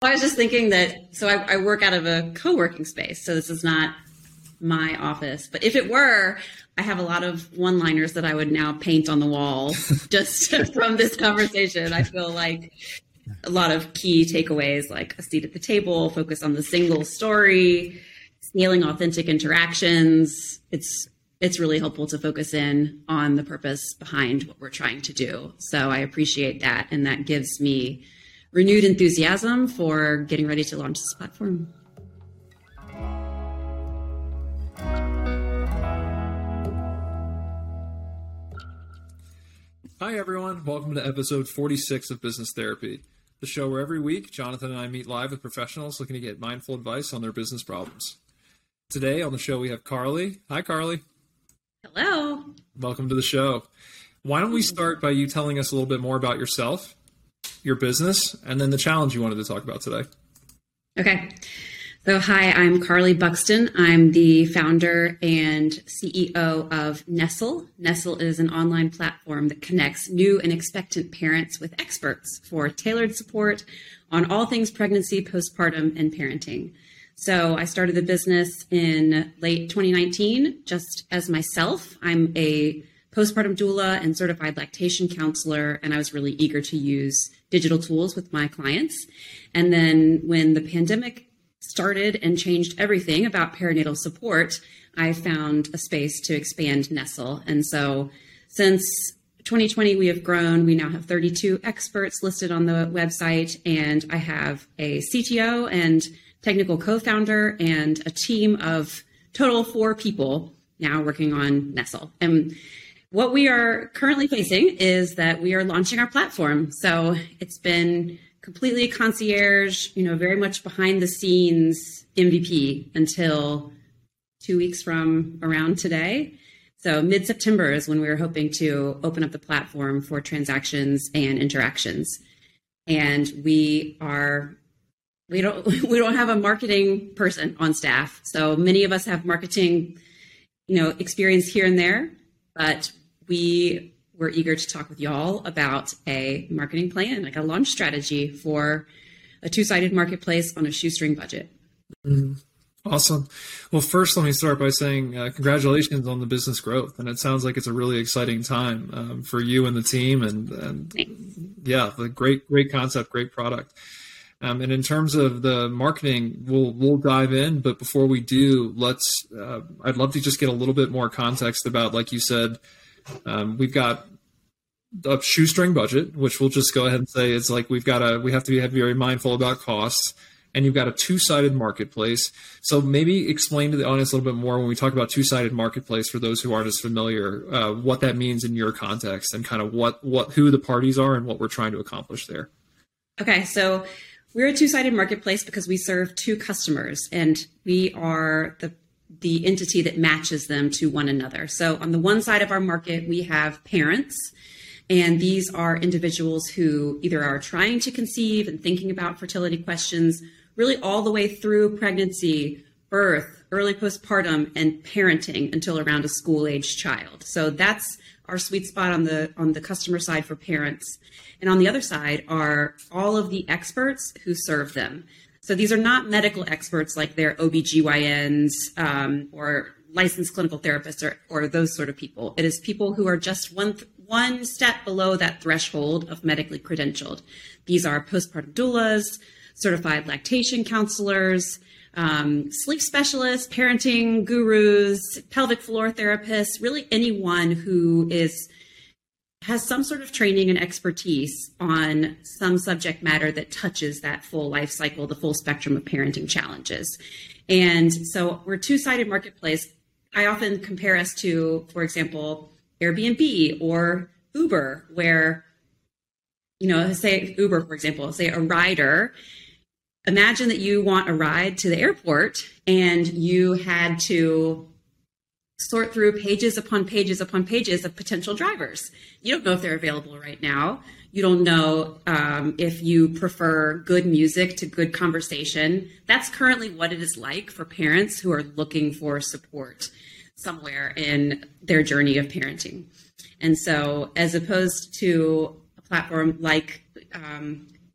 I was just thinking that, so I work out of a co-working space, so this is not my office. But if it were, I have a lot of one-liners that I would now paint on the wall just from this conversation. I feel like a lot of key takeaways, like a seat at the table, focus on the single story, scaling authentic interactions. It's really helpful to focus in on the purpose behind what we're trying to do. So I appreciate that, and that gives me renewed enthusiasm for getting ready to launch this platform. Hi, everyone. Welcome to episode 46 of Business Therapy, the show where every week Jonathan and I meet live with professionals looking to get mindful advice on their business problems. Today on the show, we have Carly. Hi, Carly. Hello. Welcome to the show. Why don't we start by you telling us a little bit more about yourself, your business, and then the challenge you wanted to talk about today. Okay. So hi, I'm Carly Buxton. I'm the founder and CEO of Nestle. Nestle is an online platform that connects new and expectant parents with experts for tailored support on all things pregnancy, postpartum, and parenting. So I started the business in late 2019, just as myself. I'm a postpartum doula and certified lactation counselor, and I was really eager to use digital tools with my clients. And then when the pandemic started and changed everything about perinatal support, I found a space to expand Nestle. And so since 2020, we have grown. We now have 32 experts listed on the website, and I have a CTO and technical co-founder and a team of total 4 people now working on Nestle. And what we are currently facing is that we are launching our platform. So it's been completely concierge, very much behind the scenes MVP until 2 weeks from around today. So mid-September is when we were hoping to open up the platform for transactions and interactions. And we don't have a marketing person on staff. So many of us have marketing, experience here and there, but we were eager to talk with y'all about a marketing plan, like a launch strategy for a two-sided marketplace on a shoestring budget. Mm-hmm. Awesome. Well, first, let me start by saying congratulations on the business growth. And it sounds like it's a really exciting time for you and the team. And yeah, the great concept, great product. And in terms of the marketing, we'll dive in. But before we do, I'd love to just get a little bit more context about, like you said, we've got a shoestring budget, which we'll just go ahead and say it's like we have to be very mindful about costs, and you've got a two-sided marketplace. So maybe explain to the audience a little bit more when we talk about two-sided marketplace for those who aren't as familiar, what that means in your context and kind of who the parties are and what we're trying to accomplish there. Okay, so we're a two-sided marketplace because we serve 2 customers, and we are the entity that matches them to one another. So on the one side of our market, we have parents, and these are individuals who either are trying to conceive and thinking about fertility questions, really all the way through pregnancy, birth, early postpartum, and parenting until around a school-aged child. So that's our sweet spot on the customer side for parents. And on the other side are all of the experts who serve them. So these are not medical experts like they're OBGYNs or licensed clinical therapists or those sort of people. It is people who are just one step below that threshold of medically credentialed. These are postpartum doulas, certified lactation counselors, sleep specialists, parenting gurus, pelvic floor therapists, really anyone who has some sort of training and expertise on some subject matter that touches that full life cycle, the full spectrum of parenting challenges. And so we're a two-sided marketplace. I often compare us to, for example, Airbnb or Uber, where, say Uber, for example, say a rider. Imagine that you want a ride to the airport and you had to sort through pages upon pages upon pages of potential drivers. You don't know if they're available right now. You don't know if you prefer good music to good conversation. That's currently what it is like for parents who are looking for support somewhere in their journey of parenting. And so as opposed to a platform like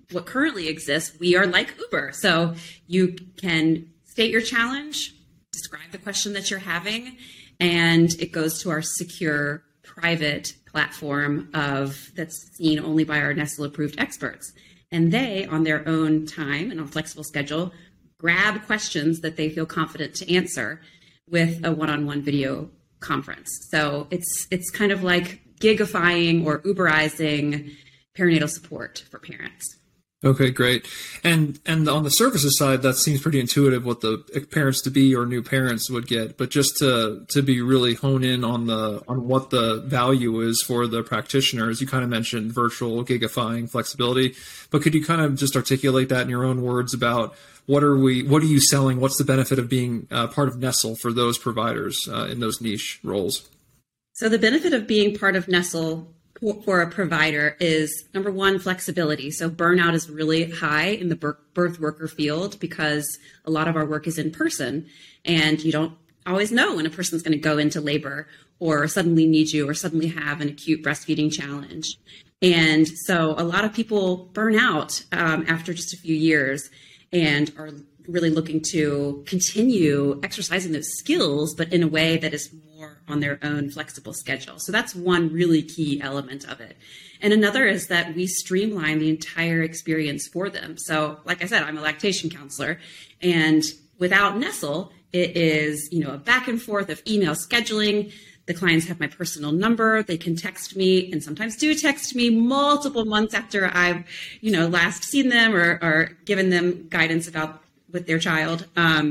what currently exists, we are like Uber. So you can state your challenge, describe the question that you're having, and it goes to our secure private platform that's seen only by our Nestle approved experts. And they, on their own time and on a flexible schedule, grab questions that they feel confident to answer with a one-on-one video conference. So it's kind of like gigifying or Uberizing perinatal support for parents. Okay, great. And on the services side, that seems pretty intuitive what the parents to be or new parents would get. But just to be really hone in on what the value is for the practitioners, you kind of mentioned virtual, gigifying, flexibility. But could you kind of just articulate that in your own words about what are you selling? What's the benefit of being part of Nestle for those providers in those niche roles? So the benefit of being part of Nestle for a provider is, number one, flexibility. So burnout is really high in the birth worker field because a lot of our work is in person, and you don't always know when a person's going to go into labor or suddenly need you or suddenly have an acute breastfeeding challenge. And so a lot of people burn out after just a few years and are really looking to continue exercising those skills, but in a way that is more on their own flexible schedule. So that's one really key element of it. And another is that we streamline the entire experience for them. So like I said, I'm a lactation counselor, and without Nestle, it is, a back and forth of email scheduling. The clients have my personal number. They can text me, and sometimes do text me multiple months after I've, last seen them or given them guidance with their child.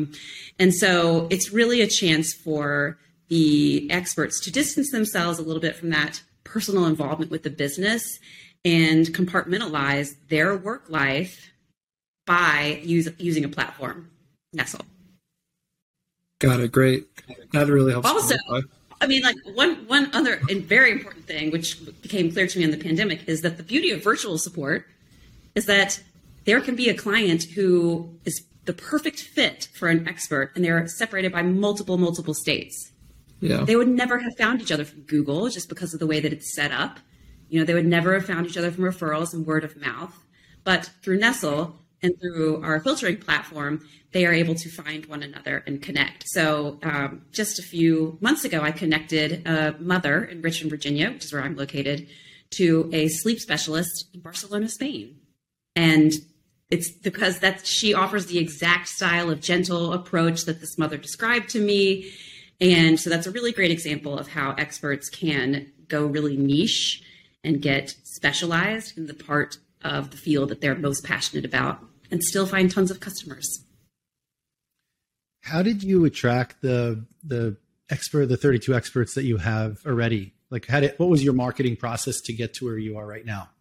And so it's really a chance for the experts to distance themselves a little bit from that personal involvement with the business and compartmentalize their work life by using a platform, Nestle. Got it. Great. That really helps. Also, one other and very important thing, which became clear to me in the pandemic, is that the beauty of virtual support is that there can be a client who is the perfect fit for an expert, and they're separated by multiple states. Yeah. They would never have found each other from Google just because of the way that it's set up. They would never have found each other from referrals and word of mouth. But through Nestle and through our filtering platform, they are able to find one another and connect. So just a few months ago, I connected a mother in Richmond, Virginia, which is where I'm located, to a sleep specialist in Barcelona, Spain. And it's because she offers the exact style of gentle approach that this mother described to me. And so that's a really great example of how experts can go really niche and get specialized in the part of the field that they're most passionate about and still find tons of customers. How did you attract the 32 experts that you have already? Like, what was your marketing process to get to where you are right now?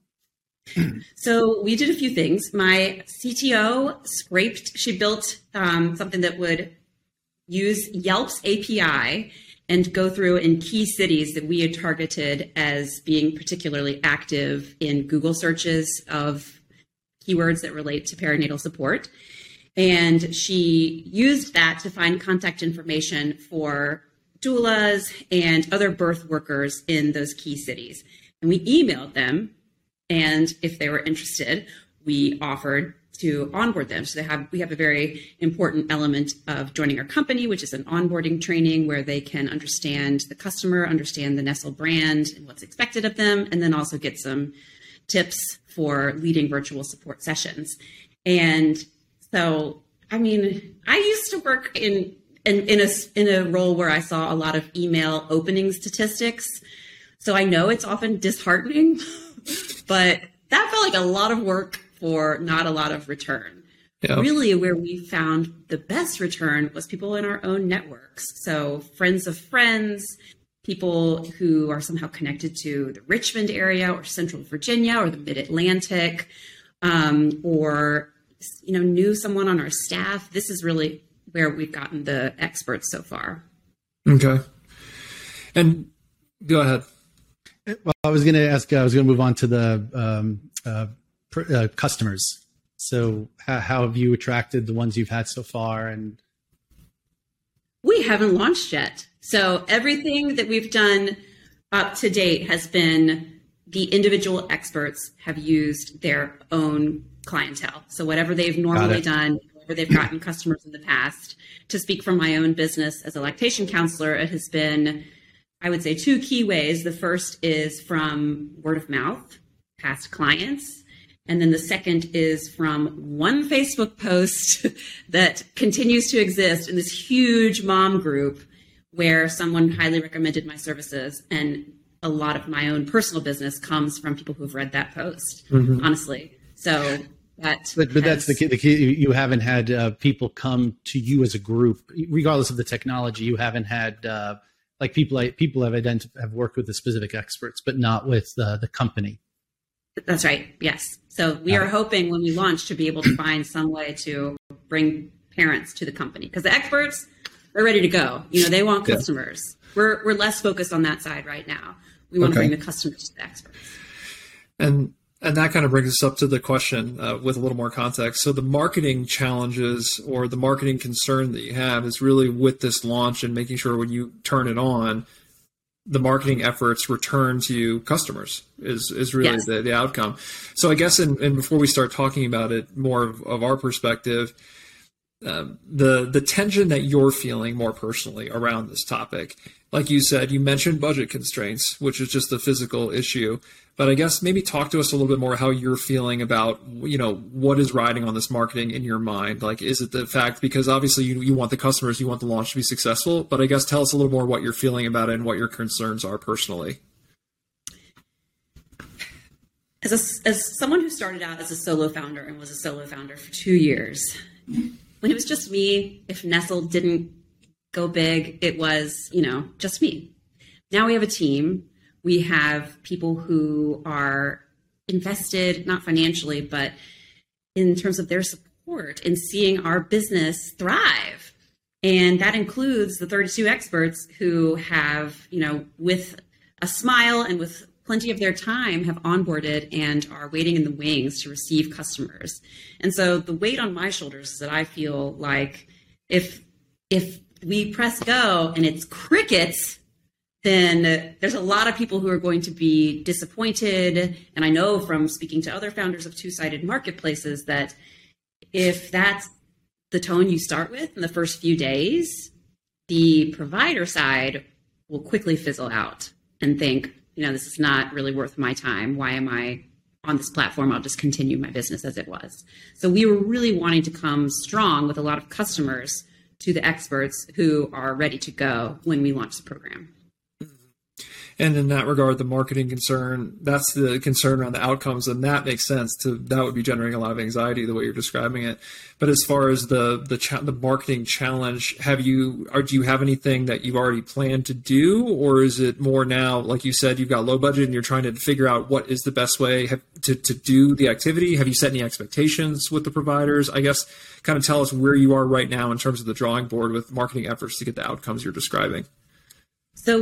So we did a few things. My CTO she built something that would use Yelp's API and go through in key cities that we had targeted as being particularly active in Google searches of keywords that relate to perinatal support. And she used that to find contact information for doulas and other birth workers in those key cities. And we emailed them, and if they were interested, we offered to onboard them. So we have a very important element of joining our company, which is an onboarding training where they can understand the customer, understand the Nestle brand and what's expected of them, and then also get some tips for leading virtual support sessions. And so, I used to work in a role where I saw a lot of email opening statistics. So I know it's often disheartening, but that felt like a lot of work for not a lot of return. Yeah. Really, where we found the best return was people in our own networks. So friends of friends, people who are somehow connected to the Richmond area or Central Virginia or the Mid-Atlantic, or knew someone on our staff. This is really where we've gotten the experts so far. Okay. And go ahead. Well, I was going to move on to the customers. So how have you attracted the ones you've had so far? And we haven't launched yet. So everything that we've done up to date has been the individual experts have used their own clientele. So whatever they've normally done, wherever they've gotten customers in the past. To speak from my own business as a lactation counselor, it has been, I would say, two key ways. The first is from word of mouth, past clients. And then the second is from one Facebook post that continues to exist in this huge mom group where someone highly recommended my services. And a lot of my own personal business comes from people who've read that post, honestly. So that's the key. You haven't had people come to you as a group, regardless of the technology. You haven't had like people have worked with the specific experts, but not with the company. That's right. Yes. So we are hoping when we launch to be able to find some way to bring parents to the company, because the experts are ready to go. They want customers. We're less focused on that side right now. We want to bring the customers to the experts. And that kind of brings us up to the question with a little more context. So the marketing challenges or the marketing concern that you have is really with this launch and making sure when you turn it on, the marketing efforts return to customers is really the outcome. So I guess, and before we start talking about it more of our perspective, the tension that you're feeling more personally around this topic, like you said, you mentioned budget constraints, which is just a physical issue. But I guess maybe talk to us a little bit more how you're feeling about, what is riding on this marketing in your mind? Like, is it the fact, because obviously you want the customers, you want the launch to be successful, but I guess tell us a little more what you're feeling about it and what your concerns are personally. As someone who started out as a solo founder and was a solo founder for 2 years, when it was just me, if Nestle didn't go big, it was, just me. Now we have a team. We have people who are invested, not financially, but in terms of their support in seeing our business thrive. And that includes the 32 experts who have, with a smile and with plenty of their time, have onboarded and are waiting in the wings to receive customers. And so the weight on my shoulders is that I feel like if we press go and it's crickets, then there's a lot of people who are going to be disappointed. And I know from speaking to other founders of two-sided marketplaces that if that's the tone you start with in the first few days, the provider side will quickly fizzle out and think, this is not really worth my time. Why am I on this platform? I'll just continue my business as it was. So we were really wanting to come strong with a lot of customers to the experts who are ready to go when we launch the program. And in that regard, the marketing concern, that's the concern around the outcomes, and that makes sense. That would be generating a lot of anxiety the way you're describing it. But as far as the marketing challenge, do you have anything that you've already planned to do, or is it more now, like you said, you've got low budget and you're trying to figure out what is the best way to do the activity? Have you set any expectations with the providers? I guess kind of tell us where you are right now in terms of the drawing board with marketing efforts to get the outcomes you're describing. So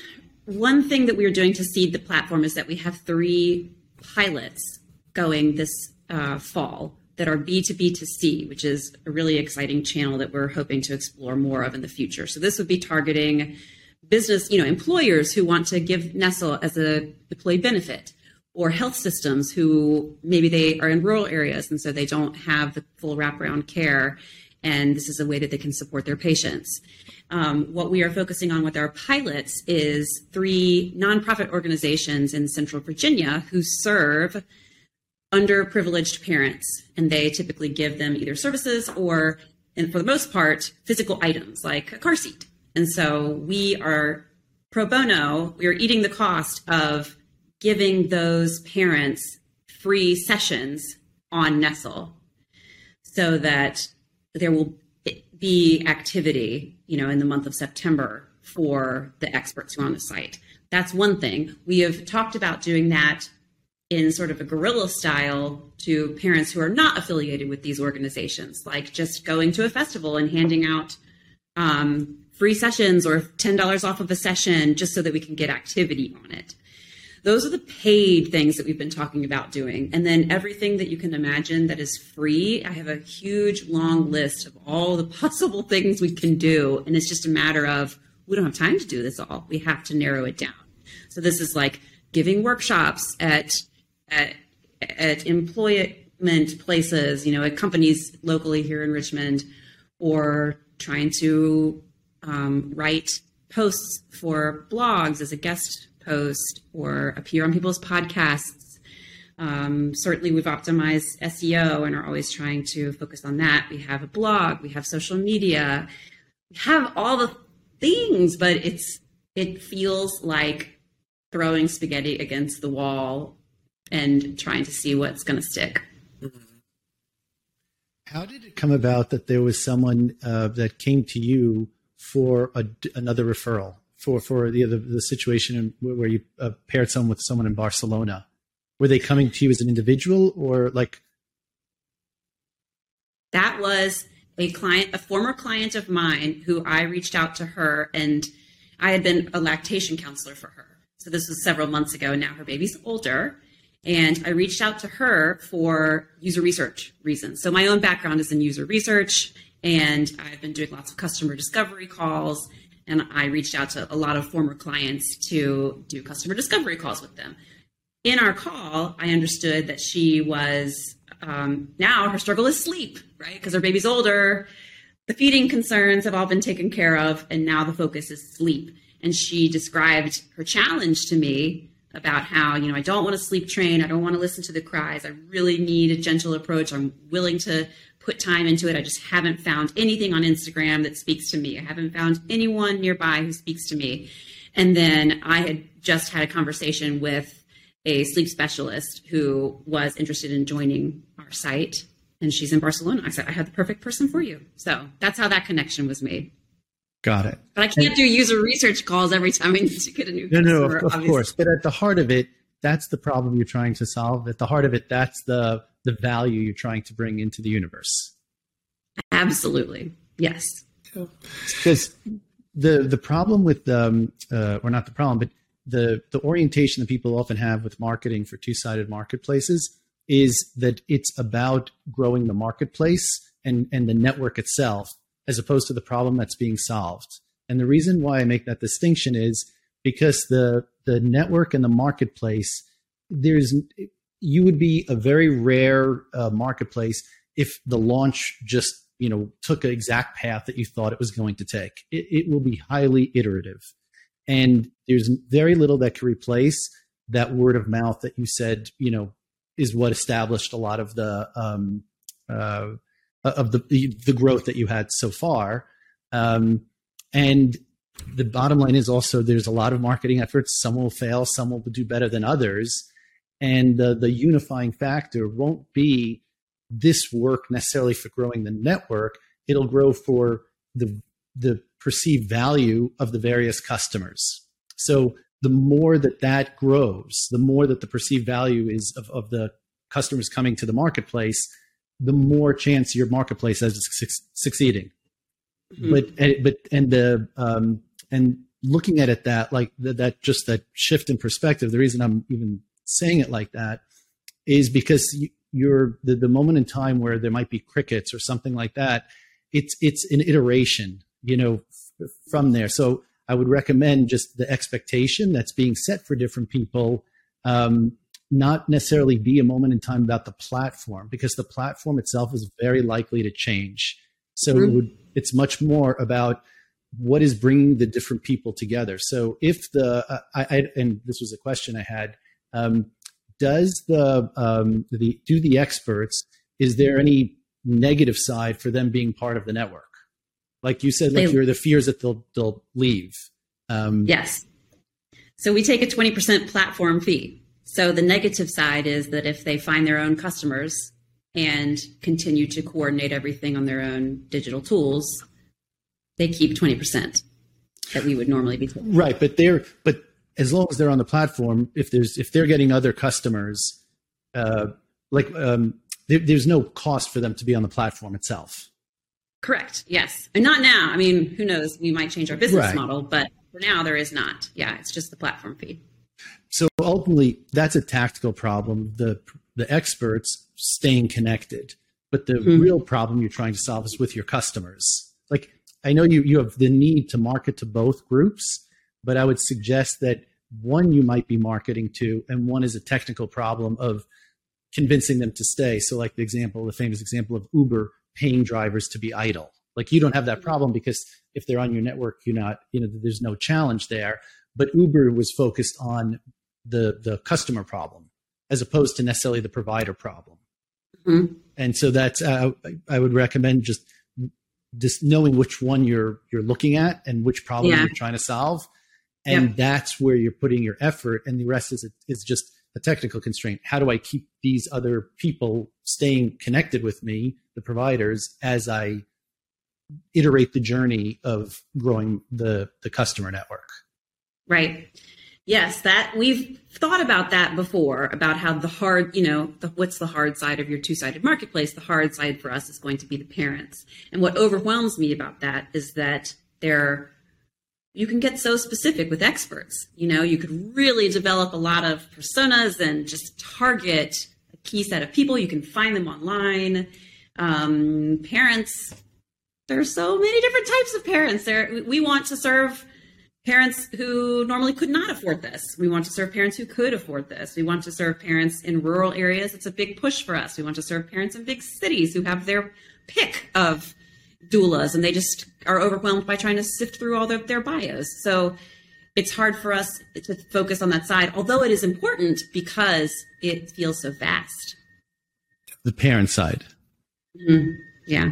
one thing that we are doing to seed the platform is that we have 3 pilots going this fall that are B2B2C, which is a really exciting channel that we're hoping to explore more of in the future. So this would be targeting business, employers who want to give Nestle as a employee benefit, or health systems who maybe they are in rural areas and so they don't have the full wraparound care. And this is a way that they can support their patients. What we are focusing on with our pilots is 3 nonprofit organizations in Central Virginia who serve underprivileged parents. And they typically give them either services or, and for the most part, physical items like a car seat. And so we are pro bono, we are eating the cost of giving those parents free sessions on Nestle so that there will be activity, in the month of September for the experts who are on the site. That's one thing. We have talked about doing that in sort of a guerrilla style to parents who are not affiliated with these organizations, like just going to a festival and handing out free sessions or $10 off of a session just so that we can get activity on it. Those are the paid things that we've been talking about doing. And then everything that you can imagine that is free, I have a huge long list of all the possible things we can do. And it's just a matter of, we don't have time to do this all. We have to narrow it down. So this is like giving workshops at employee places, at companies locally here in Richmond, or trying to write posts for blogs as a guest post or appear on people's podcasts. Certainly we've optimized SEO and are always trying to focus on that. We have a blog, we have social media, we have all the things, but it feels like throwing spaghetti against the wall and trying to see what's going to stick. How did it come about that there was someone that came to you for another referral for the situation where you paired someone with someone in Barcelona? Were they coming to you as an individual, or like? That was a former client of mine who I reached out to her, and I had been a lactation counselor for her. So this was several months ago. Now her baby's older. And I reached out to her for user research reasons. So my own background is in user research, and I've been doing lots of customer discovery calls. And I reached out to a lot of former clients to do customer discovery calls with them. In our call, I understood that she was, now her struggle is sleep, right? Because her baby's older. The feeding concerns have all been taken care of, and now the focus is sleep. And she described her challenge to me about how, I don't want to sleep train. I don't want to listen to the cries. I really need a gentle approach. I'm willing to put time into it. I just haven't found anything on Instagram that speaks to me. I haven't found anyone nearby who speaks to me. And then I had just had a conversation with a sleep specialist who was interested in joining our site, and she's in Barcelona. I said, I have the perfect person for you. So that's how that connection was made. Got it. But I can't do user research calls every time I need to get a new customer. No, of course. But at the heart of it, that's the problem you're trying to solve. At the heart of it, that's the value you're trying to bring into the universe. Absolutely. Yes. Because the problem with, or not the problem, but the orientation that people often have with marketing for two-sided marketplaces is that it's about growing the marketplace and the network itself, as opposed to the problem that's being solved. And the reason why I make that distinction is because the network and the marketplace, you would be a very rare marketplace if the launch just took an exact path that you thought it was going to take. It will be highly iterative. And there's very little that can replace that word of mouth that you said, is what established a lot of the growth that you had so far. And the bottom line is also there's a lot of marketing efforts. Some will fail, some will do better than others. And the unifying factor won't be this work necessarily for growing the network. It'll grow for the perceived value of the various customers. So the more that grows, the more that the perceived value is of the customers coming to the marketplace, the more chance your marketplace has succeeding. Mm-hmm. And looking at it that shift in perspective, the reason I'm even saying it like that is because you're the moment in time where there might be crickets or something like that. It's an iteration, from there. So I would recommend just the expectation that's being set for different people, not necessarily be a moment in time about the platform, because the platform itself is very likely to change. So mm-hmm. It's much more about what is bringing the different people together. So if and this was a question I had, do the experts, is there any negative side for them being part of the network? Like you said, you're the fears that they'll leave. Yes. So we take a 20% platform fee. So the negative side is that if they find their own customers and continue to coordinate everything on their own digital tools, they keep 20% that we would normally be taking. Right. But as long as they're on the platform, if they're getting other customers, there's no cost for them to be on the platform itself. Correct. Yes. And not now. I mean, who knows? We might change our business model, but for now there is not. Yeah. It's just the platform fee. So ultimately that's a tactical problem. The experts staying connected, but the mm-hmm. real problem you're trying to solve is with your customers. Like, I know you have the need to market to both groups, but I would suggest that one you might be marketing to, and one is a technical problem of convincing them to stay. So like the famous example of Uber paying drivers to be idle. Like you don't have that problem because if they're on your network, there's no challenge there. But Uber was focused on the customer problem as opposed to necessarily the provider problem. Mm-hmm. And so that's, I would recommend just knowing which one you're looking at and which problem you're trying to solve. And that's where you're putting your effort, and the rest is just a technical constraint. How do I keep these other people staying connected with me, the providers, as I iterate the journey of growing the customer network? Right. Yes, that we've thought about that before, about how the hard, what's the hard side of your two-sided marketplace? The hard side for us is going to be the parents. And what overwhelms me about that is that you can get so specific with experts. You could really develop a lot of personas and just target a key set of people. You can find them online. Parents, there are so many different types of parents. We want to serve parents who normally could not afford this. We want to serve parents who could afford this. We want to serve parents in rural areas. It's a big push for us. We want to serve parents in big cities who have their pick of doulas, and they just are overwhelmed by trying to sift through all their bios. So it's hard for us to focus on that side, although it is important because it feels so vast. The parent side. Mm-hmm. Yeah.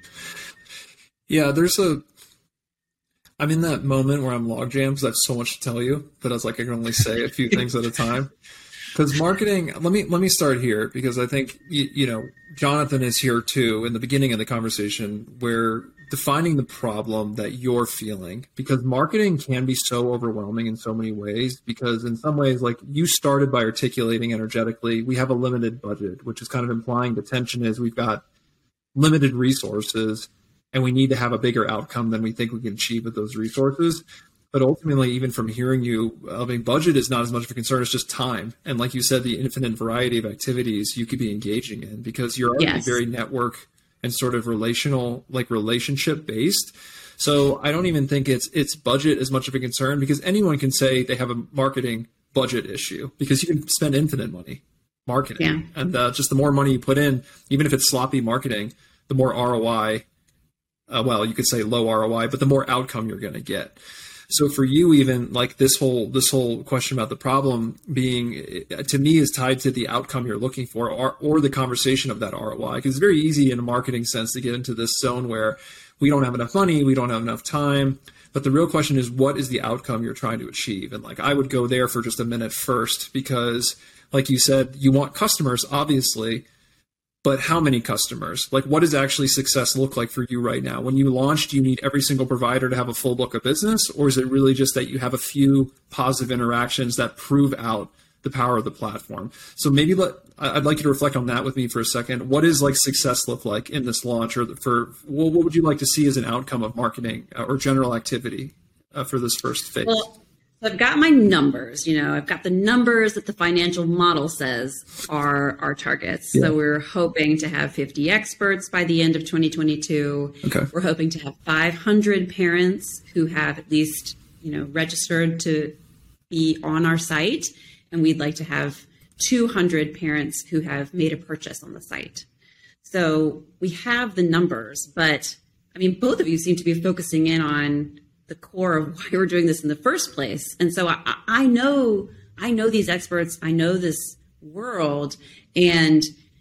Yeah, I'm in that moment where I'm log jammed because I have so much to tell you, but I was like, I can only say a few things at a time. Because marketing, let me start here, because I think, Jonathan is here too in the beginning of the conversation. We're defining the problem that you're feeling, because marketing can be so overwhelming in so many ways, because in some ways, like you started by articulating energetically, we have a limited budget, which is kind of implying the tension is we've got limited resources and we need to have a bigger outcome than we think we can achieve with those resources. But ultimately, even from hearing you, budget is not as much of a concern. It's just time. And like you said, the infinite variety of activities you could be engaging in, because you're already very network and sort of relationship based. So I don't even think it's budget as much of a concern, because anyone can say they have a marketing budget issue, because you can spend infinite money marketing. Yeah. And just the more money you put in, even if it's sloppy marketing, the more ROI, you could say low ROI, but the more outcome you're going to get. So for you, even like this whole question about the problem being, to me, is tied to the outcome you're looking for, or the conversation of that ROI. Because it's very easy in a marketing sense to get into this zone where we don't have enough money, we don't have enough time. But the real question is, what is the outcome you're trying to achieve? And like, I would go there for just a minute first, because like you said, you want customers, obviously. But how many customers? Like, what does actually success look like for you right now? When you launch, do you need every single provider to have a full book of business? Or is it really just that you have a few positive interactions that prove out the power of the platform? So maybe I'd like you to reflect on that with me for a second. What does like success look like in this launch, or what would you like to see as an outcome of marketing or general activity for this first phase? Well, I've got my numbers, I've got the numbers that the financial model says are our targets. Yeah. So we're hoping to have 50 experts by the end of 2022. Okay. We're hoping to have 500 parents who have at least, registered to be on our site. And we'd like to have 200 parents who have made a purchase on the site. So we have the numbers, but both of you seem to be focusing in on the core of why we're doing this in the first place. And so I know these experts, I know this world, and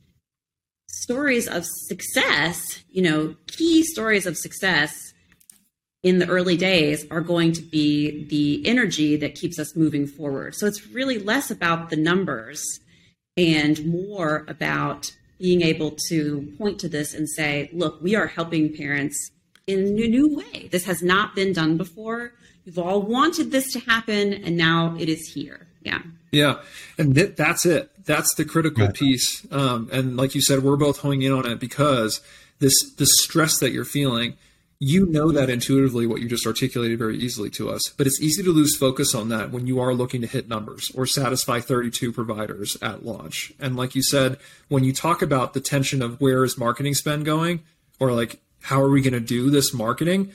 stories of success, key stories of success in the early days are going to be the energy that keeps us moving forward. So it's really less about the numbers and more about being able to point to this and say, look, we are helping parents in a new way. This has not been done before. You've all wanted this to happen, and now it is here. Yeah. Yeah. And that's it. That's the critical piece. And like you said, we're both honing in on it, because the stress that you're feeling, that intuitively, what you just articulated very easily to us, but it's easy to lose focus on that when you are looking to hit numbers or satisfy 32 providers at launch. And like you said, when you talk about the tension of where is marketing spend going, or like, how are we going to do this marketing?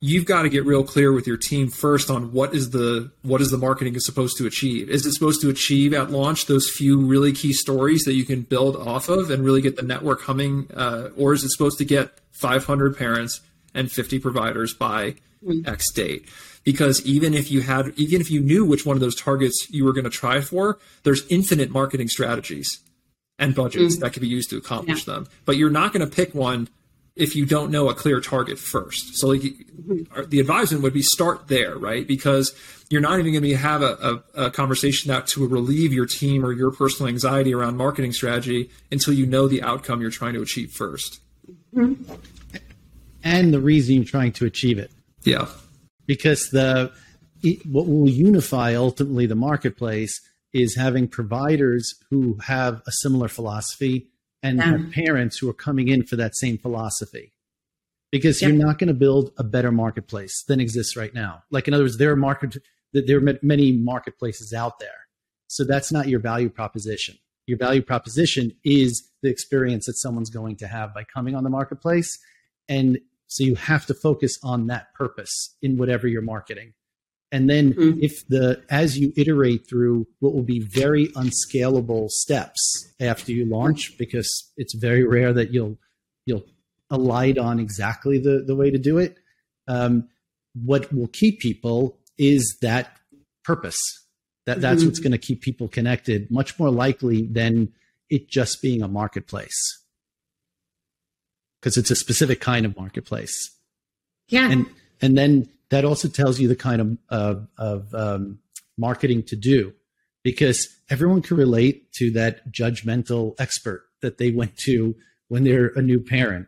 you've got to get real clear with your team first on what is the marketing is supposed to achieve. Is it supposed to achieve at launch those few really key stories that you can build off of and really get the network humming, or is it supposed to get 500 parents and 50 providers by X date? Because even if you knew which one of those targets you were going to try for, there's infinite marketing strategies and budgets that could be used to accomplish them. But you're not going to pick one if you don't know a clear target first. So like the advisement would be start there, right? Because you're not even going to have a conversation out to relieve your team or your personal anxiety around marketing strategy until you know the outcome you're trying to achieve first. And the reason you're trying to achieve it. Yeah. Because what will unify ultimately the marketplace is having providers who have a similar philosophy and have parents who are coming in for that same philosophy. Because you're not going to build a better marketplace than exists right now. Like, in other words, there are many marketplaces out there. So that's not your value proposition. Your value proposition is the experience that someone's going to have by coming on the marketplace. And so you have to focus on that purpose in whatever you're marketing. And then as you iterate through what will be very unscalable steps after you launch, because it's very rare that you'll alight on exactly the way to do it. What will keep people is that purpose. That's what's going to keep people connected, much more likely than it just being a marketplace. Because it's a specific kind of marketplace. Yeah. And then that also tells you the kind of marketing to do, because everyone can relate to that judgmental expert that they went to when they're a new parent.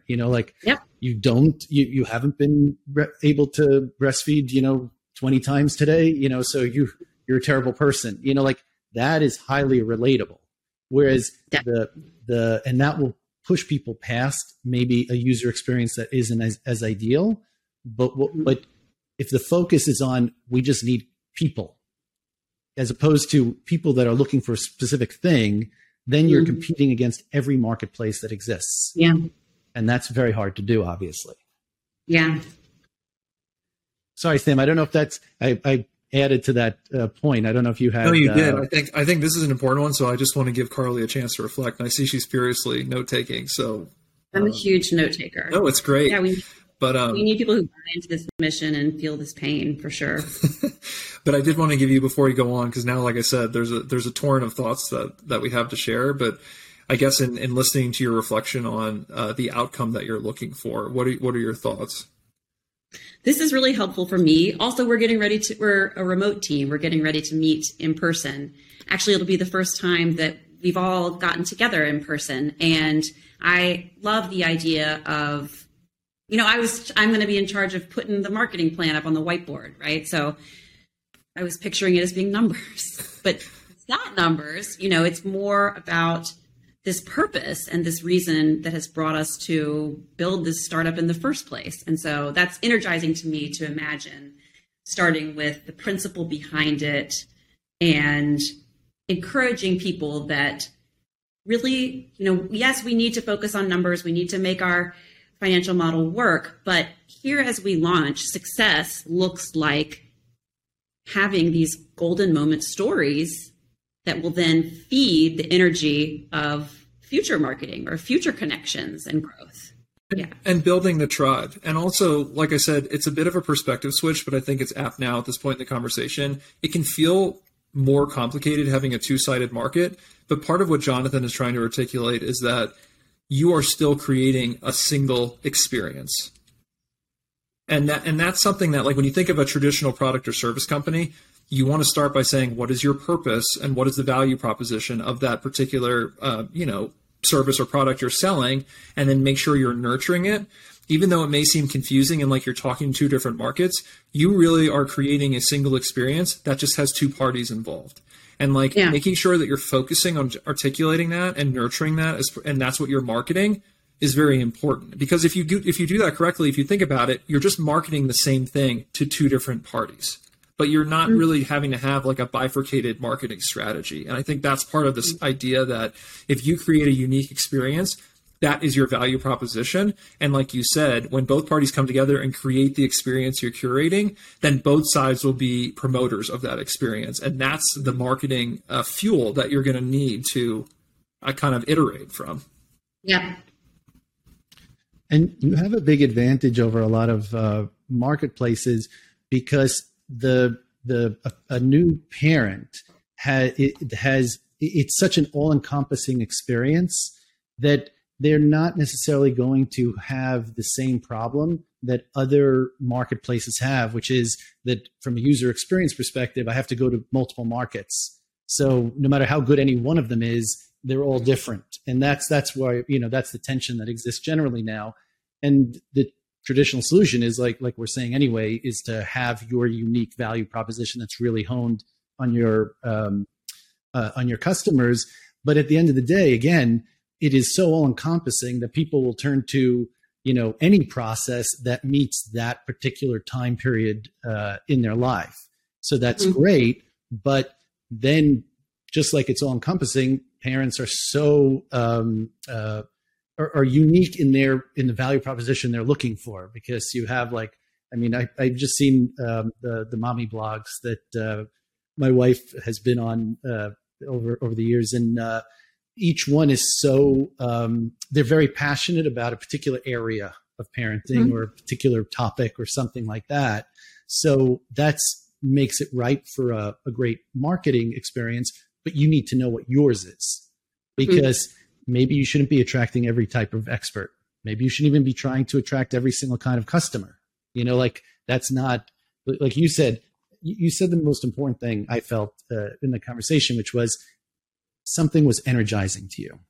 You haven't been able to breastfeed, 20 times today, so you're a terrible person. That is highly relatable. Whereas and that will push people past maybe a user experience that isn't as ideal, but if the focus is on, we just need people, as opposed to people that are looking for a specific thing, then you're competing against every marketplace that exists. Yeah. And that's very hard to do, obviously. Yeah. Sorry, Sam, I don't know if that's, I added to that point. I don't know if you had. No, you did. I think this is an important one. So I just want to give Carly a chance to reflect. And I see she's furiously note taking. So I'm a huge note taker. No, it's great. Yeah, we need people who buy into this mission and feel this pain for sure. But I did want to give you, before you go on, because now, like I said, there's a torrent of thoughts that we have to share. But I guess in listening to your reflection on the outcome that you're looking for, what are your thoughts? This is really helpful for me. Also, we're a remote team. We're getting ready to meet in person. Actually, it'll be the first time that we've all gotten together in person. And I love the idea of, I'm going to be in charge of putting the marketing plan up on the whiteboard, right? So I was picturing it as being numbers, but it's not numbers. It's more about this purpose and this reason that has brought us to build this startup in the first place. And so that's energizing to me to imagine, starting with the principle behind it and encouraging people that really, yes, we need to focus on numbers. We need to make our financial model work. But here, as we launch, success looks like having these golden moment stories that will then feed the energy of future marketing or future connections and growth. Yeah. And building the tribe. And also, like I said, it's a bit of a perspective switch, but I think it's apt now at this point in the conversation. It can feel more complicated having a two-sided market, but part of what Jonathan is trying to articulate is that you are still creating a single experience. And that's something that, like, when you think of a traditional product or service company, you want to start by saying, what is your purpose and what is the value proposition of that particular, service or product you're selling, and then make sure you're nurturing it. Even though it may seem confusing and like you're talking two different markets, you really are creating a single experience that just has two parties involved. And making sure that you're focusing on articulating that and nurturing that, and that's what you're marketing, is very important. Because if you do that correctly, if you think about it, you're just marketing the same thing to two different parties. But you're not really having to have like a bifurcated marketing strategy. And I think that's part of this idea that if you create a unique experience, that is your value proposition. And like you said, when both parties come together and create the experience you're curating, then both sides will be promoters of that experience. And that's the marketing fuel that you're going to need to kind of iterate from. Yeah. And you have a big advantage over a lot of marketplaces because a new parent it's such an all-encompassing experience that they're not necessarily going to have the same problem that other marketplaces have, which is that from a user experience perspective, I have to go to multiple markets. So no matter how good any one of them is, they're all different. And that's why, that's the tension that exists generally now. And the traditional solution is like we're saying anyway, is to have your unique value proposition that's really honed on your customers. But at the end of the day, again, it is so all encompassing that people will turn to, any process that meets that particular time period in their life. So that's great. But then just like it's all encompassing, parents are so, are unique in the value proposition they're looking for, because you have I've just seen the mommy blogs that my wife has been on over the years, and each one is so they're very passionate about a particular area of parenting or a particular topic or something like that. So that's makes it ripe for a great marketing experience, but you need to know what yours is, because maybe you shouldn't be attracting every type of expert. Maybe you shouldn't even be trying to attract every single kind of customer. That's not, like you said the most important thing I felt in the conversation, which was something was energizing to you.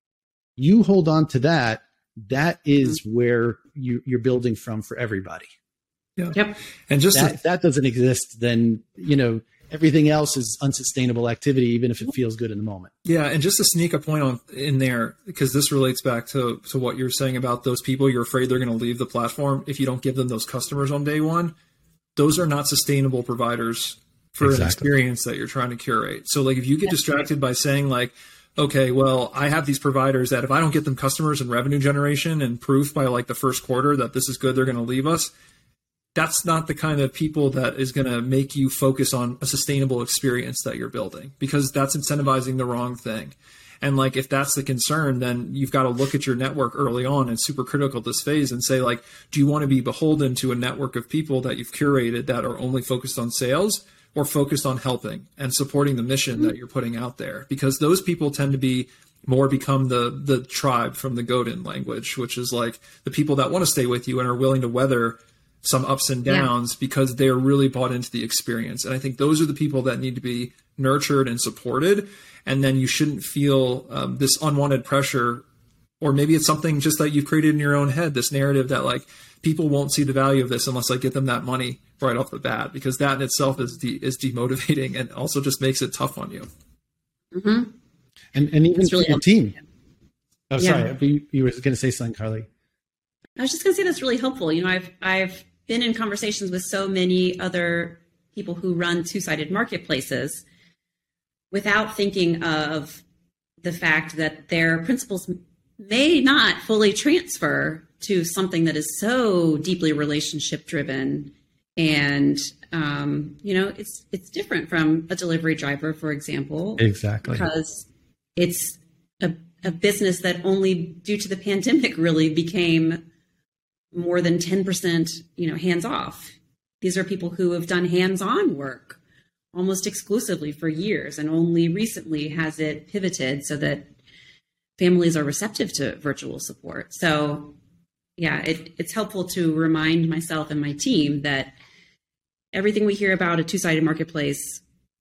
You hold on to that. That is where you're building from for everybody. Yeah. Yep. And just if that doesn't exist, then, everything else is unsustainable activity, even if it feels good in the moment. Yeah, and just to sneak a point in there, because this relates back to what you're saying about those people you're afraid they're going to leave the platform if you don't give them those customers on day one. Those are not sustainable providers for an experience that you're trying to curate. So if you get distracted by saying okay, well, I have these providers that if I don't get them customers and revenue generation and proof by the first quarter that this is good, they're going to leave us. That's not the kind of people that is going to make you focus on a sustainable experience that you're building, because that's incentivizing the wrong thing. And if that's the concern, then you've got to look at your network early on and super critical this phase and say, do you want to be beholden to a network of people that you've curated that are only focused on sales, or focused on helping and supporting the mission that you're putting out there? Because those people tend to become the tribe from the Godin language, which is the people that want to stay with you and are willing to weather some ups and downs because they're really bought into the experience. And I think those are the people that need to be nurtured and supported. And then you shouldn't feel this unwanted pressure, or maybe it's something just that you've created in your own head, this narrative that people won't see the value of this unless I get them that money right off the bat, because that in itself is demotivating and also just makes it tough on you. Mm-hmm. And even really your team. Oh, Yeah. sorry. You were going to say something, Carly. I was just going to say that's really helpful. I've been in conversations with so many other people who run two-sided marketplaces without thinking of the fact that their principles may not fully transfer to something that is so deeply relationship driven. And, it's different from a delivery driver, for example. Exactly. Because it's a business that only due to the pandemic really became more than 10%, hands off. These are people who have done hands-on work almost exclusively for years, and only recently has it pivoted so that families are receptive to virtual support. So yeah, it's helpful to remind myself and my team that everything we hear about a two-sided marketplace,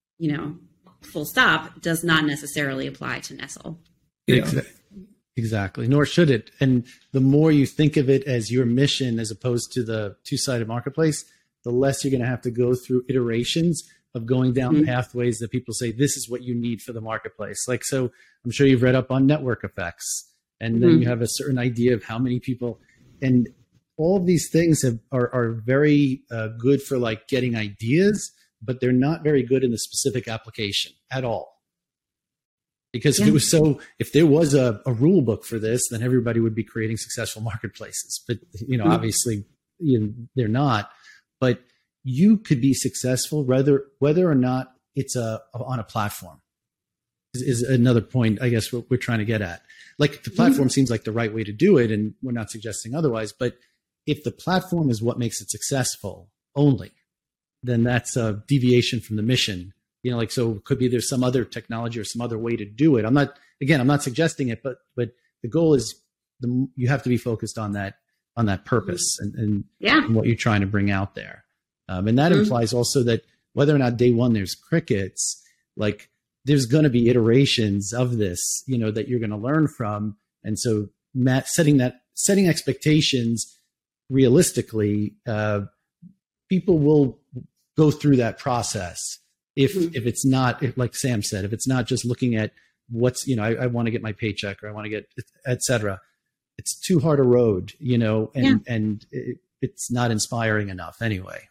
full stop, does not necessarily apply to Nestle. Yeah. Exactly. Nor should it. And the more you think of it as your mission as opposed to the two-sided marketplace, the less you're going to have to go through iterations of going down pathways that people say, this is what you need for the marketplace. So I'm sure you've read up on network effects, and then you have a certain idea of how many people, and all of these things are very good for getting ideas, but they're not very good in the specific application at all. Because if there was a rule book for this, then everybody would be creating successful marketplaces. But, obviously they're not, but you could be successful whether or not it's on a platform is another point, I guess, what we're trying to get at. Like the platform seems like the right way to do it, and we're not suggesting otherwise, but if the platform is what makes it successful only, then that's a deviation from the mission. So it could be there's some other technology or some other way to do it. I'm not suggesting it, but the goal is you have to be focused on that purpose and what you're trying to bring out there. And that implies also that whether or not day one there's crickets, like there's going to be iterations of this, that you're going to learn from. And so setting expectations realistically, people will go through that process. If it's not, like Sam said, if it's not just looking at what's, I want to get my paycheck or I want to get, et cetera, it's too hard a road, and it's not inspiring enough anyway.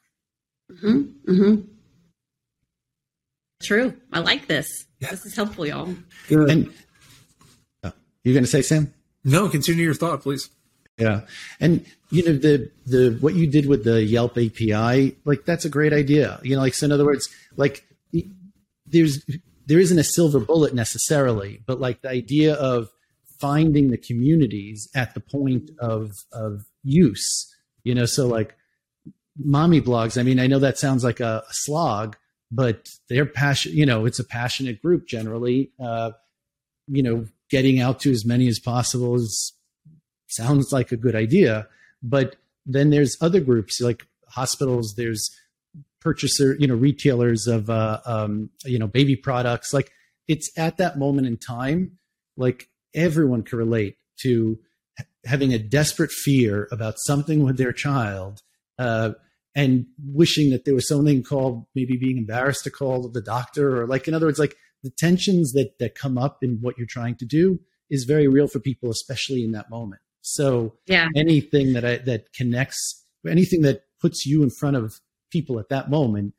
True. I like this. Yeah. This is helpful, y'all. Good. And you're going to say, Sam? No, continue your thought, please. Yeah. And, the what you did with the Yelp API, like that's a great idea. So in other words, like there isn't a silver bullet necessarily, but like the idea of finding the communities at the point of use, so like mommy blogs. I mean, I know that sounds like a slog, but they're passionate, it's a passionate group generally, getting out to as many as possible sounds like a good idea. But then there's other groups like hospitals, there's retailers of, baby products. Like it's at that moment in time, like everyone can relate to having a desperate fear about something with their child, and wishing that there was something called maybe being embarrassed to call the doctor, or like, in other words, like the tensions that come up in what you're trying to do is very real for people, especially in that moment. So anything that connects, anything that puts you in front of people at that moment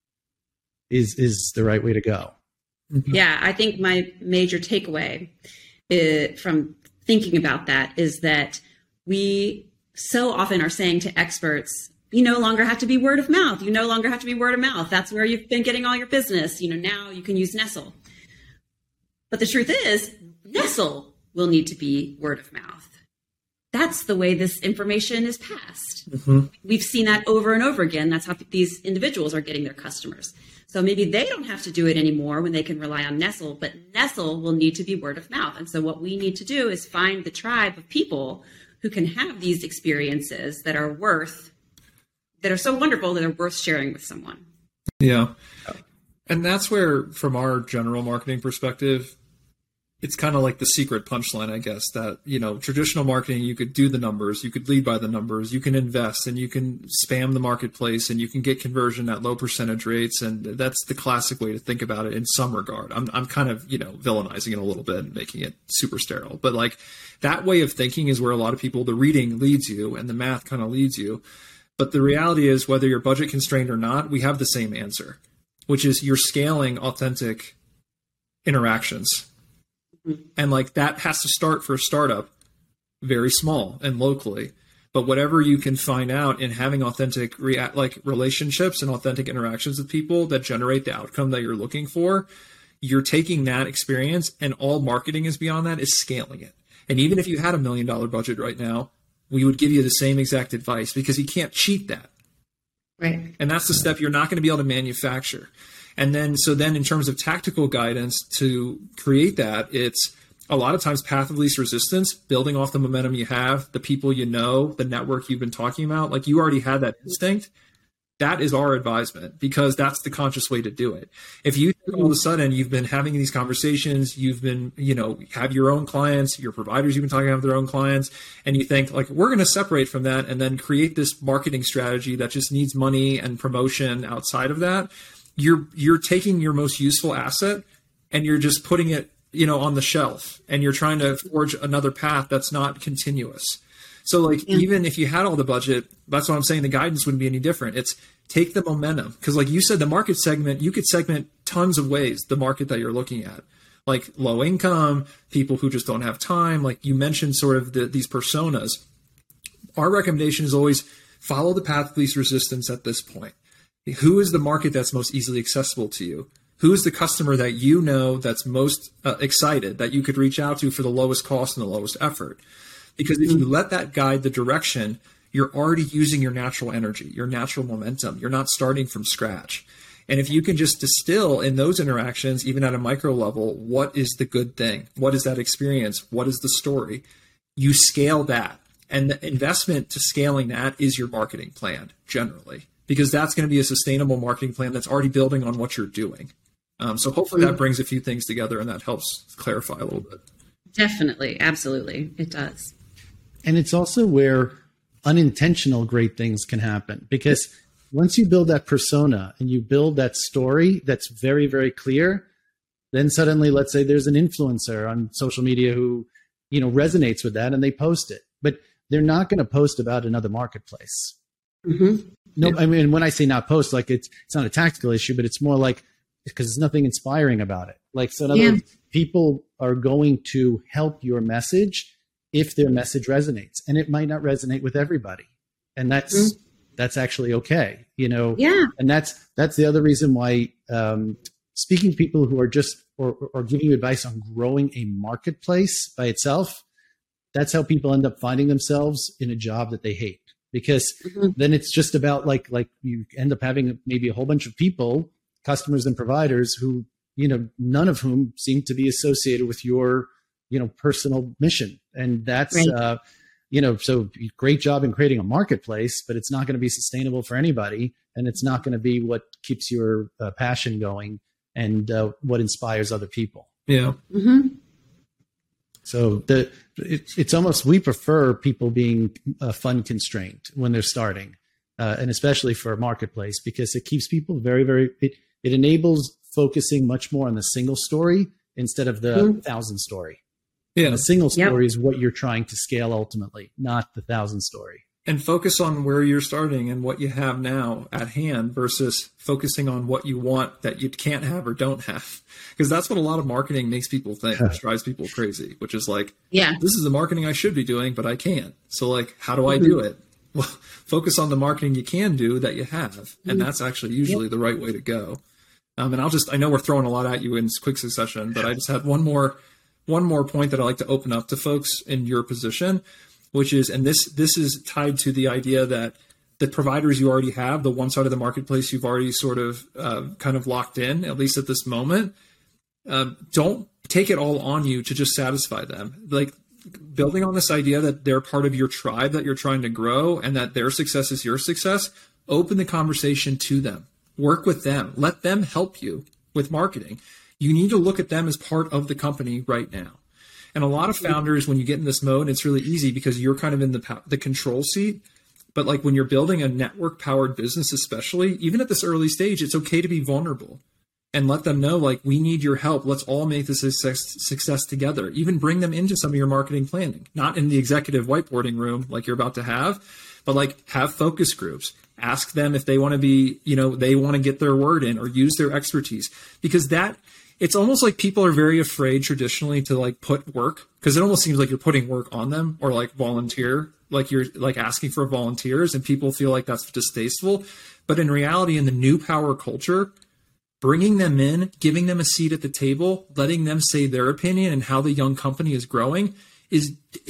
is the right way to go. Yeah. I think my major takeaway from thinking about that is that we so often are saying to experts, you no longer have to be word of mouth. You no longer have to be word of mouth. That's where you've been getting all your business. Now you can use Nestle. But the truth is, Nestle will need to be word of mouth. That's the way this information is passed. We've seen that over and over again. That's how these individuals are getting their customers. So maybe they don't have to do it anymore when they can rely on Nestle, but Nestle will need to be word of mouth. And so what we need to do is find the tribe of people who can have these experiences that are so wonderful that are worth sharing with someone. Yeah. And that's where, from our general marketing perspective, it's kind of like the secret punchline, I guess, that, traditional marketing, you could do the numbers, you could lead by the numbers, you can invest and you can spam the marketplace and you can get conversion at low percentage rates. And that's the classic way to think about it in some regard. I'm kind of, villainizing it a little bit and making it super sterile. But like that way of thinking is where a lot of people, the reading leads you and the math kind of leads you. But the reality is, whether you're budget constrained or not, we have the same answer, which is you're scaling authentic interactions. And like that has to start for a startup very small and locally. But whatever you can find out in having authentic relationships and authentic interactions with people that generate the outcome that you're looking for, you're taking that experience, and all marketing is beyond that is scaling it. And even if you had $1 million budget right now, we would give you the same exact advice, because you can't cheat that. Right. And that's the step you're not going to be able to manufacture. And then in terms of tactical guidance to create that, it's a lot of times path of least resistance, building off the momentum you have, the people the network you've been talking about. Like you already had that instinct. That is our advisement, because that's the conscious way to do it. If you all of a sudden you've been having these conversations, you've been, have your own clients, your providers you've been talking about their own clients, and you think like, we're going to separate from that and then create this marketing strategy that just needs money and promotion outside of that, you're taking your most useful asset and you're just putting it, on the shelf, and you're trying to forge another path that's not continuous. So like, even if you had all the budget, that's what I'm saying, the guidance wouldn't be any different. It's take the momentum. Because like you said, the market segment, you could segment tons of ways, the market that you're looking at. like low income, people who just don't have time. Like you mentioned sort of these personas. Our recommendation is always follow the path of least resistance at this point. Who is the market that's most easily accessible to you? Who is the customer that you know that's most excited that you could reach out to for the lowest cost and the lowest effort? Because if you let that guide the direction, you're already using your natural energy, your natural momentum. You're not starting from scratch. And if you can just distill in those interactions, even at a micro level, what is the good thing? What is that experience? What is the story? You scale that. And the investment to scaling that is your marketing plan generally, because that's going to be a sustainable marketing plan that's already building on what you're doing. So hopefully that brings a few things together and that helps clarify a little bit. Definitely. Absolutely. It does. And it's also where unintentional great things can happen, because once you build that persona and you build that story that's very, very clear, then suddenly, let's say there's an influencer on social media who, resonates with that and they post it, but they're not going to post about another marketplace. Mm-hmm. No, I mean, when I say not post, like it's not a tactical issue, but it's more like, because there's nothing inspiring about it. Like, so in other words, people are going to help your message if their message resonates, and it might not resonate with everybody. And that's actually okay, Yeah. And that's the other reason why speaking to people who are just or giving you advice on growing a marketplace by itself, that's how people end up finding themselves in a job that they hate, because then it's just about like you end up having maybe a whole bunch of people, customers and providers who, none of whom seem to be associated with your, personal mission. And that's, right. So great job in creating a marketplace, but it's not going to be sustainable for anybody. And it's not going to be what keeps your passion going and what inspires other people. Yeah. Mm-hmm. So it's almost, we prefer people being fund constrained when they're starting, and especially for a marketplace, because it keeps people very, very, it enables focusing much more on the single story instead of the 1,000 story. Yeah. And the single story is what you're trying to scale ultimately, not the 1,000 story. And focus on where you're starting and what you have now at hand versus focusing on what you want that you can't have or don't have. Because that's what a lot of marketing makes people think, which drives people crazy, which is like, this is the marketing I should be doing, but I can't. So like, how do I do it? Well, focus on the marketing you can do that you have. And that's actually usually the right way to go. And I know we're throwing a lot at you in quick succession, but I just had one more point that I'd like to open up to folks in your position, which is, and this is tied to the idea that the providers you already have, the one side of the marketplace you've already sort of kind of locked in, at least at this moment, don't take it all on you to just satisfy them. Like building on this idea that they're part of your tribe that you're trying to grow and that their success is your success, open the conversation to them. Work with them. Let them help you with marketing. You need to look at them as part of the company right now. And a lot of founders, when you get in this mode, it's really easy because you're kind of in the control seat. But like when you're building a network powered business, especially, even at this early stage, it's okay to be vulnerable and let them know, like, we need your help. Let's all make this a success together. Even bring them into some of your marketing planning, not in the executive whiteboarding room like you're about to have, but like have focus groups. Ask them if they want to be, they want to get their word in or use their expertise, because it's almost like people are very afraid traditionally to like put work, because it almost seems like you're putting work on them, or like volunteer, like you're like asking for volunteers, and people feel like that's distasteful. But in reality, in the new power culture, bringing them in, giving them a seat at the table, letting them say their opinion and how the young company is growing is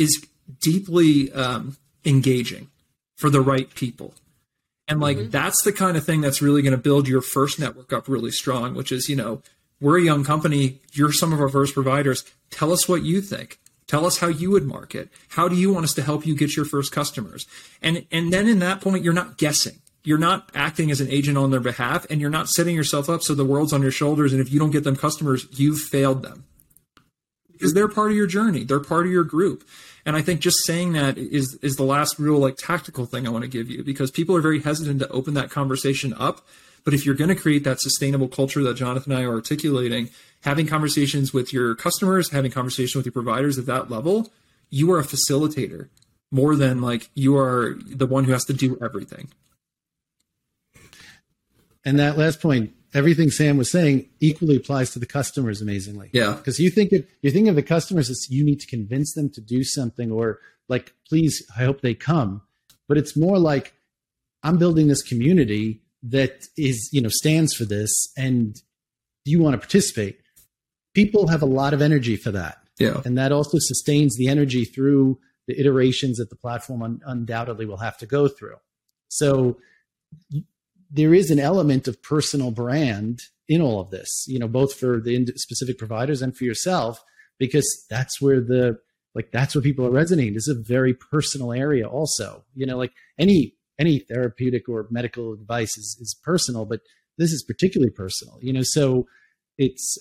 deeply engaging for the right people. And like, that's the kind of thing that's really going to build your first network up really strong, which is, we're a young company. You're some of our first providers. Tell us what you think. Tell us how you would market. How do you want us to help you get your first customers? And then in that point, you're not guessing. You're not acting as an agent on their behalf, and you're not setting yourself up so the world's on your shoulders. And if you don't get them customers, you've failed them, because they're part of your journey. They're part of your group. And I think just saying that is the last real like tactical thing I want to give you, because people are very hesitant to open that conversation up. But if you're going to create that sustainable culture that Jonathan and I are articulating, having conversations with your customers, having conversations with your providers at that level, you are a facilitator more than like you are the one who has to do everything. And that last point, everything Sam was saying equally applies to the customers amazingly. Yeah. Because you think of the customers as you need to convince them to do something, or like, please, I hope they come. But it's more like, I'm building this community that is, stands for this, and do you want to participate? People have a lot of energy for that. Yeah. And that also sustains the energy through the iterations that the platform undoubtedly will have to go through. So there is an element of personal brand in all of this, both for the specific providers and for yourself, because that's where that's what people are resonating. This is a very personal area also, like any therapeutic or medical advice is personal, but this is particularly personal, so it's,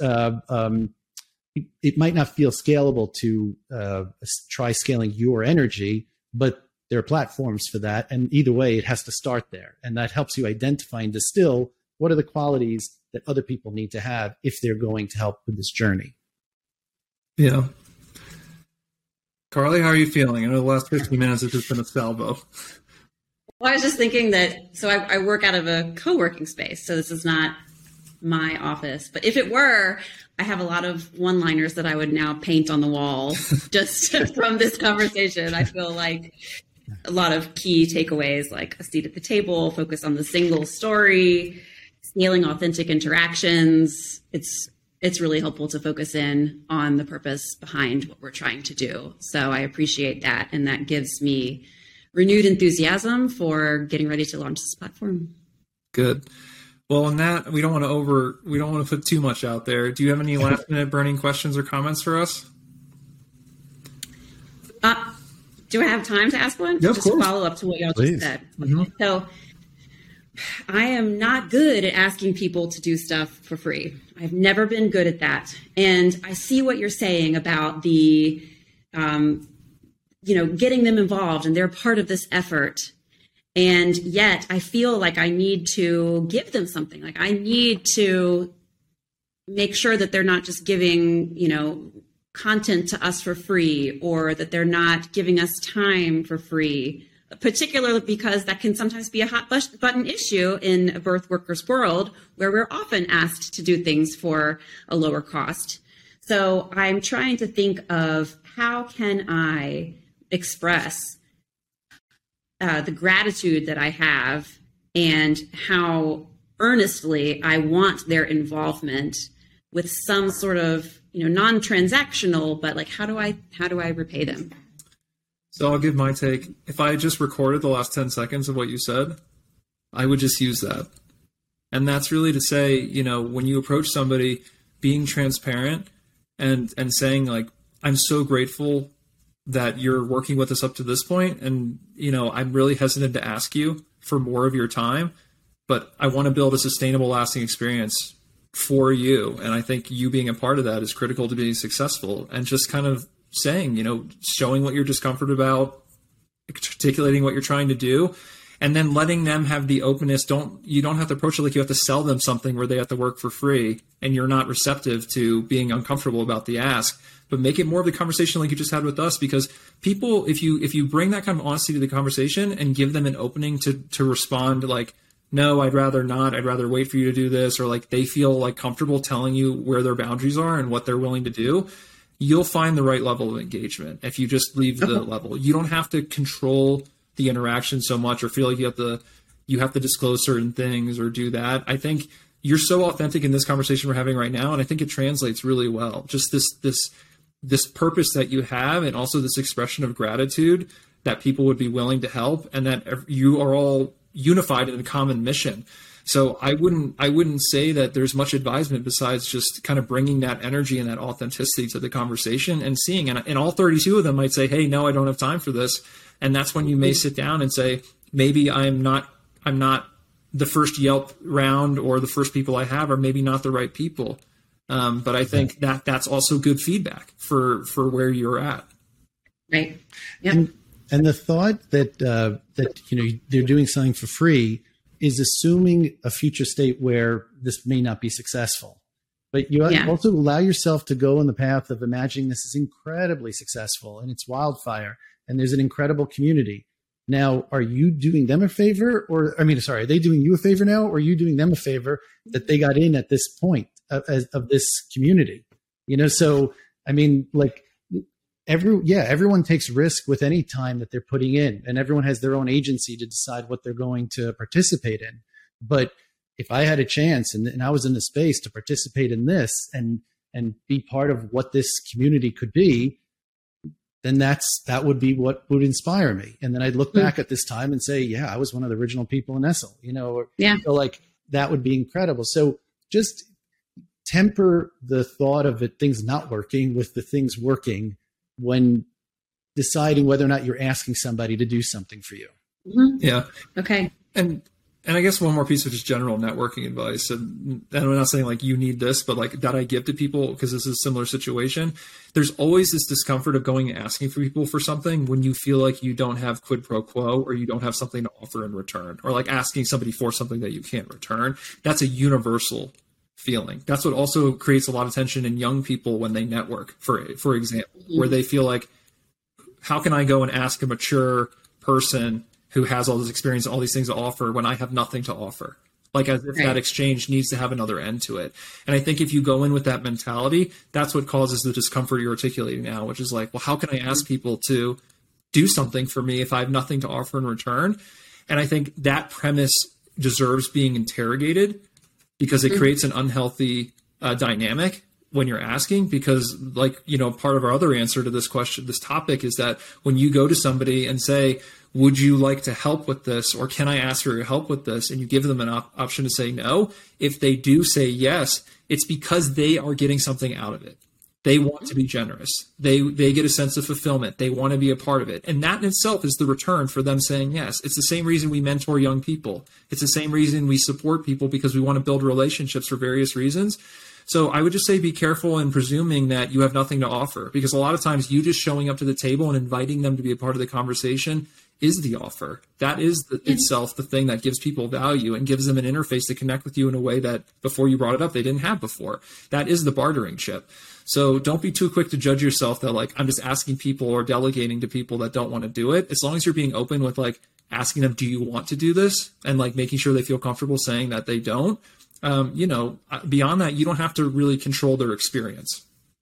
it might not feel scalable to try scaling your energy, but there are platforms for that. And either way, it has to start there. And that helps you identify and distill what are the qualities that other people need to have if they're going to help with this journey. Yeah. Carly, how are you feeling? I know the last 15 minutes has just been a salvo. Well, I was just thinking that, so I work out of a co-working space, so this is not my office. But if it were, I have a lot of one-liners that I would now paint on the wall just from this conversation. I feel like a lot of key takeaways, like a seat at the table, focus on the single story, scaling authentic interactions. It's really helpful to focus in on the purpose behind what we're trying to do. So I appreciate that. And that gives me renewed enthusiasm for getting ready to launch this platform. Good. Well, on that, we don't want to put too much out there. Do you have any last minute burning questions or comments for us? Do I have time to ask one? Yeah, of just course. Follow up to what y'all just said. Mm-hmm. So I am not good at asking people to do stuff for free. I've never been good at that. And I see what you're saying about the, getting them involved, and they're part of this effort. And yet I feel like I need to give them something. Like I need to make sure that they're not just giving, content to us for free, or that they're not giving us time for free, particularly because that can sometimes be a hot button issue in a birth workers world where we're often asked to do things for a lower cost. So I'm trying to think of how can I express the gratitude that I have and how earnestly I want their involvement with some sort of, non-transactional, but like, how do I repay them? So I'll give my take. If I just recorded the last 10 seconds of what you said, I would just use that. And that's really to say, when you approach somebody, being transparent and saying like, I'm so grateful that you're working with us up to this point. And, I'm really hesitant to ask you for more of your time, but I want to build a sustainable, lasting experience for you. And I think you being a part of that is critical to being successful. And just kind of saying, showing what you're discomfort about, articulating what you're trying to do, and then letting them have the openness. You don't have to approach it like you have to sell them something where they have to work for free and you're not receptive to being uncomfortable about the ask, but make it more of the conversation like you just had with us, because people, if you bring that kind of honesty to the conversation and give them an opening to respond like, no, I'd rather not, I'd rather wait for you to do this, or like they feel like comfortable telling you where their boundaries are and what they're willing to do, you'll find the right level of engagement if you just leave the level. You don't have to control the interaction so much or feel like you have to disclose certain things or do that. I think you're so authentic in this conversation we're having right now, and I think it translates really well. Just this purpose that you have, and also this expression of gratitude that people would be willing to help, and that you are all unified in a common mission. So I wouldn't say that there's much advisement besides just kind of bringing that energy and that authenticity to the conversation and seeing, and all 32 of them might say, hey, no, I don't have time for this. And that's when you may sit down and say, maybe I'm not the first Yelp round, or the first people I have are maybe not the right people. But I think that's also good feedback for where you're at. Right. Yeah. And the thought that they're doing something for free is assuming a future state where this may not be successful. But you also allow yourself to go on the path of imagining this is incredibly successful and it's wildfire and there's an incredible community. Now, are you doing them a favor, or are they doing you a favor now, or are you doing them a favor that they got in at this point of this community? So everyone takes risk with any time that they're putting in, and everyone has their own agency to decide what they're going to participate in. But if I had a chance and I was in the space to participate in this and be part of what this community could be, then that would be what would inspire me. And then I'd look back at this time and say, yeah, I was one of the original people in Essel, So like that would be incredible. So just temper the thought of things not working with the things working when deciding whether or not you're asking somebody to do something for you. Mm-hmm. Yeah. Okay. And I guess one more piece of just general networking advice, and I'm not saying like you need this, but like that I give to people because this is a similar situation. There's always this discomfort of going and asking for people for something when you feel like you don't have quid pro quo or you don't have something to offer in return, or like asking somebody for something that you can't return. That's a universal feeling. That's what also creates a lot of tension in young people when they network, for example, where they feel like, how can I go and ask a mature person who has all this experience, all these things to offer when I have nothing to offer? Like as if that exchange needs to have another end to it. And I think if you go in with that mentality, that's what causes the discomfort you're articulating now, which is like, well, how can I ask people to do something for me if I have nothing to offer in return? And I think that premise deserves being interrogated because it creates an unhealthy dynamic when you're asking, because part of our other answer to this question, this topic, is that when you go to somebody and say, would you like to help with this? Or can I ask for your help with this? And you give them an option to say no. If they do say yes, it's because they are getting something out of it. They want to be generous. They get a sense of fulfillment. They want to be a part of it. And that in itself is the return for them saying yes. It's the same reason we mentor young people. It's the same reason we support people, because we want to build relationships for various reasons. So I would just say be careful in presuming that you have nothing to offer, because a lot of times you just showing up to the table and inviting them to be a part of the conversation is the offer. That is itself the thing that gives people value and gives them an interface to connect with you in a way that before you brought it up, they didn't have before. That is the bartering chip. So don't be too quick to judge yourself that like, I'm just asking people or delegating to people that don't want to do it. As long as you're being open with like asking them, do you want to do this? And like making sure they feel comfortable saying that they don't. Beyond that, you don't have to really control their experience.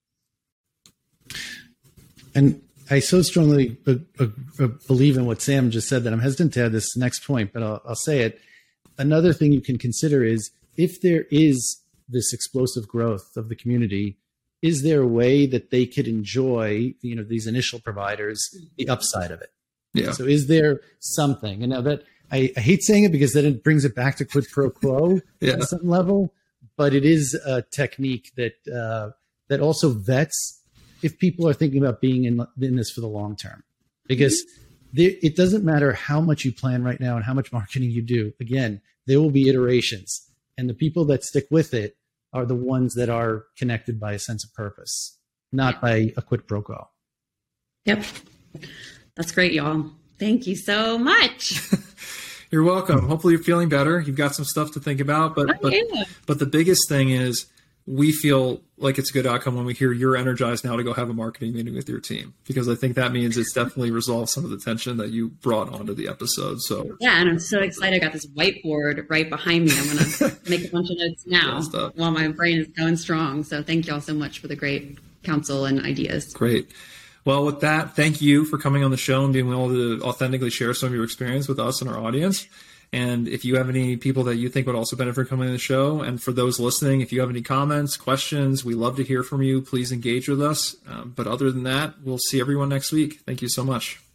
And I so strongly believe in what Sam just said that I'm hesitant to add this next point, but I'll say it. Another thing you can consider is, if there is this explosive growth of the community, is there a way that they could enjoy, these initial providers, the upside of it? Yeah. So is there something? And now that I hate saying it because then it brings it back to quid pro quo at some level, but it is a technique that also vets if people are thinking about being in this for the long term, because it doesn't matter how much you plan right now and how much marketing you do. Again, there will be iterations, and the people that stick with it are the ones that are connected by a sense of purpose, not by a quid pro quo. Yep. That's great, y'all. Thank you so much. You're welcome. Hopefully you're feeling better. You've got some stuff to think about, but the biggest thing is, we feel like it's a good outcome when we hear you're energized now to go have a marketing meeting with your team, because I think that means it's definitely resolved some of the tension that you brought onto the episode. So yeah, and I'm so excited. I got this whiteboard right behind me. I'm going to make a bunch of notes now while my brain is going strong. So thank you all so much for the great counsel and ideas. Great. Well, with that, thank you for coming on the show and being able to authentically share some of your experience with us and our audience. And if you have any people that you think would also benefit from coming on the show, and for those listening, if you have any comments, questions, we love to hear from you. Please engage with us. But other than that, we'll see everyone next week. Thank you so much.